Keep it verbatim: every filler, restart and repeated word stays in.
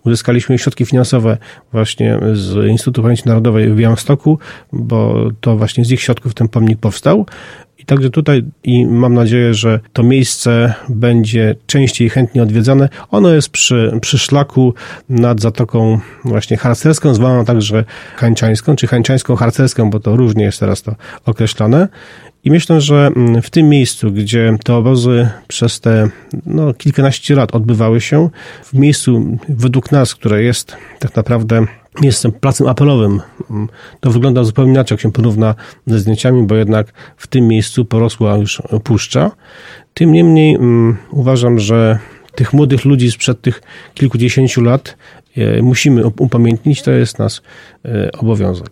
uzyskaliśmy środki finansowe właśnie z Instytutu Pamięci Narodowej w Białymstoku, bo to właśnie z ich środków ten pomnik powstał. I także tutaj i mam nadzieję, że to miejsce będzie częściej i chętnie odwiedzane. Ono jest przy, przy szlaku nad Zatoką właśnie harcerską, zwaną także hańczańską, czy hańczańską harcerską, bo to różnie jest teraz to określone. I myślę, że w tym miejscu, gdzie te obozy przez te no, kilkanaście lat odbywały się, w miejscu według nas, które jest tak naprawdę miejscem, placem apelowym, to wygląda zupełnie inaczej, jak się porówna ze zdjęciami, bo jednak w tym miejscu porosła już puszcza. Tym niemniej um, uważam, że tych młodych ludzi sprzed tych kilkudziesięciu lat e, musimy upamiętnić, to jest nasz e, obowiązek.